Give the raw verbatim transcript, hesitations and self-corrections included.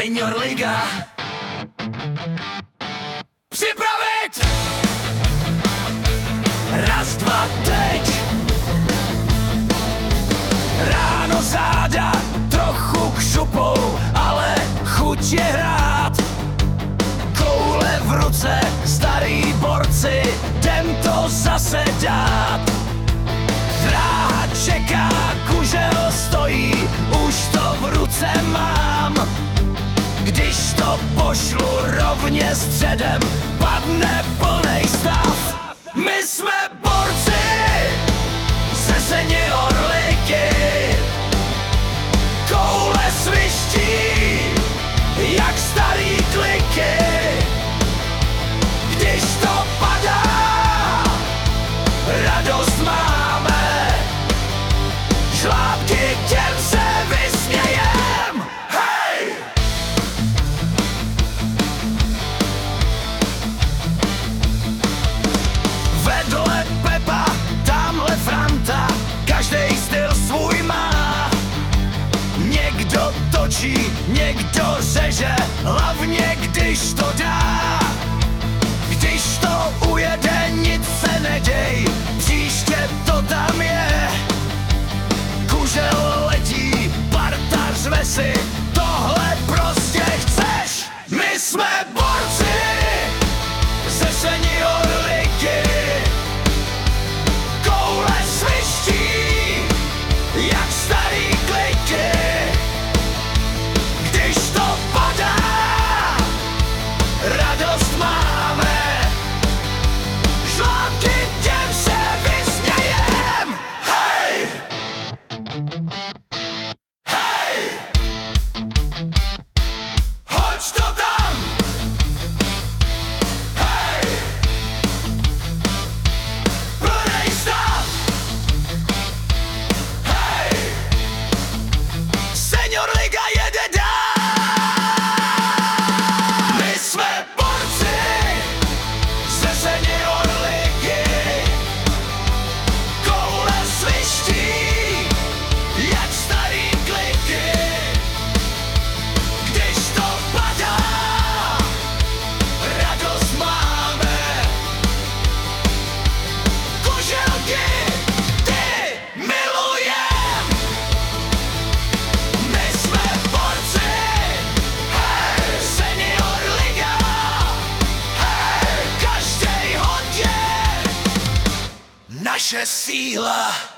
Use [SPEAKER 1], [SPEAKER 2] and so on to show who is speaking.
[SPEAKER 1] Senior Liga. Připravit! Raz, dva, teď! Ráno záda, trochu křupou, ale chuť je hrát. Koule v ruce, starý borci, jdem to zase dát. Dráha čeká, kužel stojí, už to v ruce mám. Když to pošlu rovně středem, padne plnej stav. My jsme borci ze Senior Ligy. Koule sviští jak starý kliky. Když to padá, radost máme, žlábky těm se vysmějem. Hej! Vedle Pepa, tamhle Franta, každej styl svůj má. Někdo točí, někdo řeže, hlavně když to dá. Když to ujede, nic se neděj, příště to tam je. Kužel letí, parta řve si, tohle prostě chceš. My jsme borci ze Senior Ligy. Koule sviští jak starý kliky. Když to padá, radost máme, žlábky těm se vysmějem. Hej! Hej! Hoď to tam! Hej! Plnej stav! Hej! Senior Liga jede dál! My jsme borci ze Senior Ligy. Koule sviští jak starý kliky. Když to padá, radost máme. Kuželky ty milujem. My jsme borci, hej, Senior Liga. Hej, každej hodě naše síla.